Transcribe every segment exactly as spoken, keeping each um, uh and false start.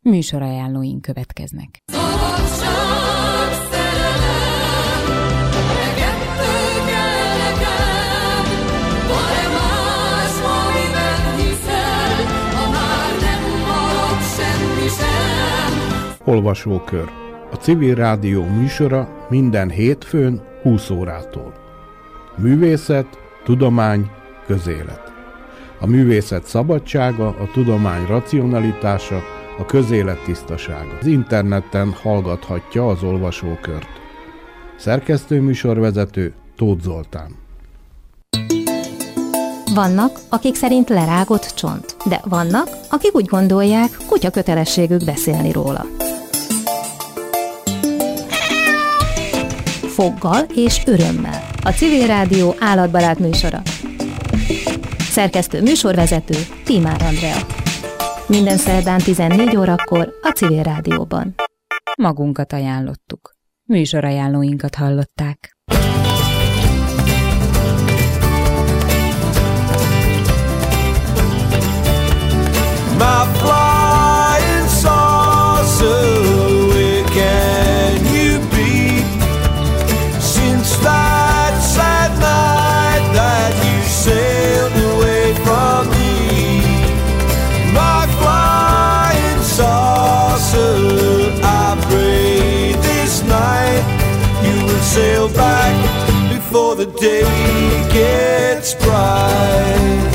Műsorajánlóink következnek. Olvasókör. A Civil Rádió műsora minden hétfőn húsz órától. Művészet, tudomány, közélet. A művészet szabadsága, a tudomány racionalitása, a közélet tisztasága. Az interneten hallgathatja az olvasókört. Szerkesztő műsorvezető Tóth Zoltán. Vannak, akik szerint lerágott csont, de vannak, akik úgy gondolják, kutya kötelességük beszélni róla. Foggal és örömmel. A Civil Rádió állatbarát műsora. Szerkesztő műsorvezető Tímár Andrea. Minden szerdán tizennégy órakor a Civil Rádióban. Magunkat ajánlottuk. Műsorajánlóinkat hallották. My flying saucer, where can you be? Since that sad night that you sailed away from me, my flying saucer, I pray this night you will sail back before the day gets bright.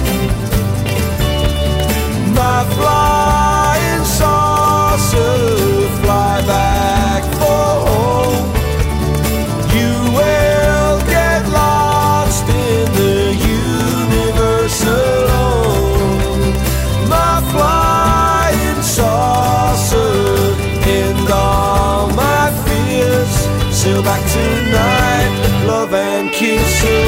My flying saucer, fly back for home. You will get lost in the universe alone. My flying saucer, end all my fears. Sail back tonight, love and kisses.